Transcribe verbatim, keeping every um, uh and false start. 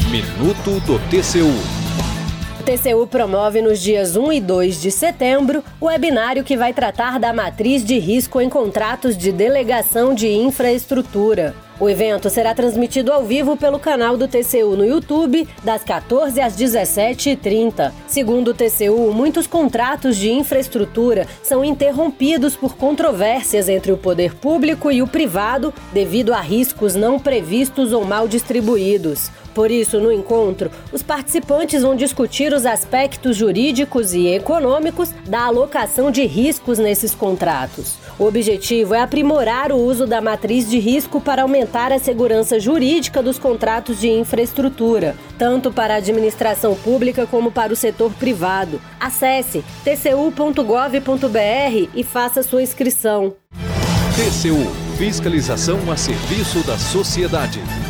Minuto do T C U. O T C U promove nos dias um e dois de setembro o webinário que vai tratar da matriz de risco em contratos de delegação de infraestrutura. O evento será transmitido ao vivo pelo canal do T C U no YouTube, das quatorze às dezessete e trinta. Segundo o T C U, muitos contratos de infraestrutura são interrompidos por controvérsias entre o poder público e o privado devido a riscos não previstos ou mal distribuídos. Por isso, no encontro, os participantes vão discutir os aspectos jurídicos e econômicos da alocação de riscos nesses contratos. O objetivo é aprimorar o uso da matriz de risco para aumentar a segurança jurídica dos contratos de infraestrutura, tanto para a administração pública como para o setor privado. Acesse t c u ponto gov ponto b r e faça sua inscrição. T C U, fiscalização a serviço da sociedade.